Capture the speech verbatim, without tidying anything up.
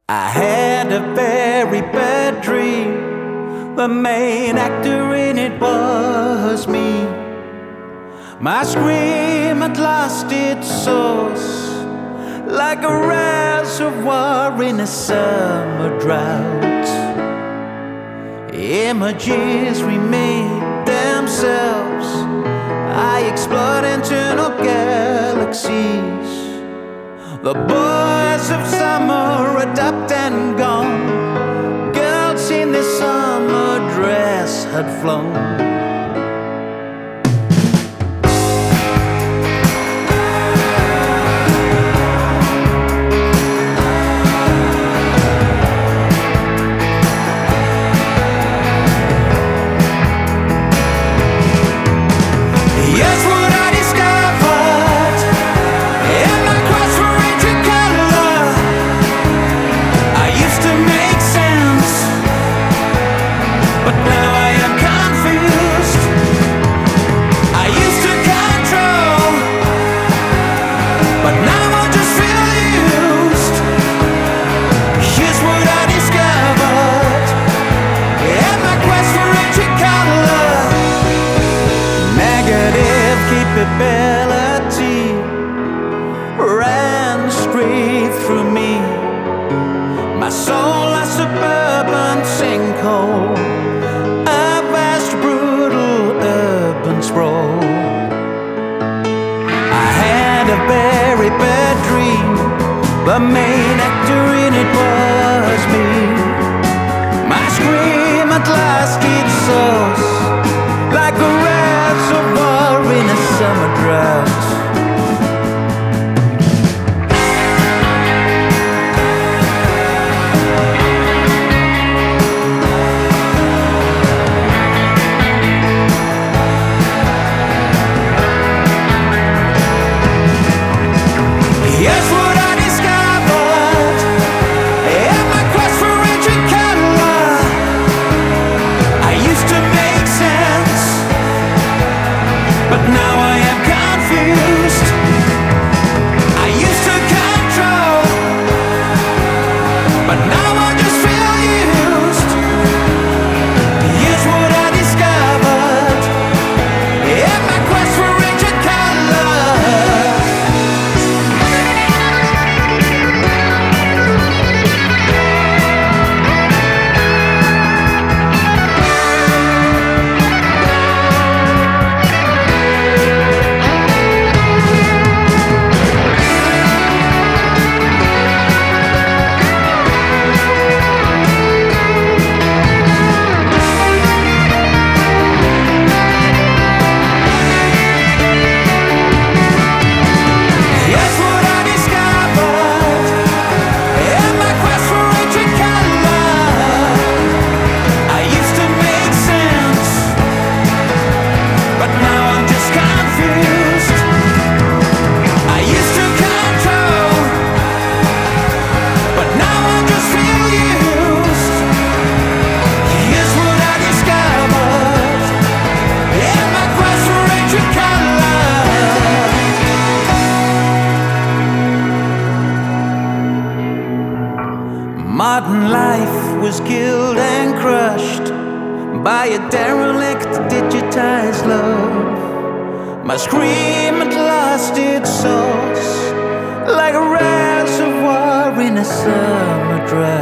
I had a very bad dream. The main actor in it was me. My scream had lost its source, like a reservoir in a summer drought. Images remade themselves. I explored internal galaxies. The boys of summer are up and gone. Girls in their summer dress had flown. Capability ran straight through me. My soul a suburban sinkhole, a vast brutal urban sprawl. I had a very bad dream. The main actor in it was me. My scream at last its source, like a reservoir in a summer drought. Yes, what I discovered in my quest for ancient color, I used to make sense, but now I am confused. I used to control, but now I just feel used. Here's what I discovered in my quest for ancient color. Modern life was killed and crushed by a derelict digitized love. My scream had lost its source, like a reservoir in a summer drought.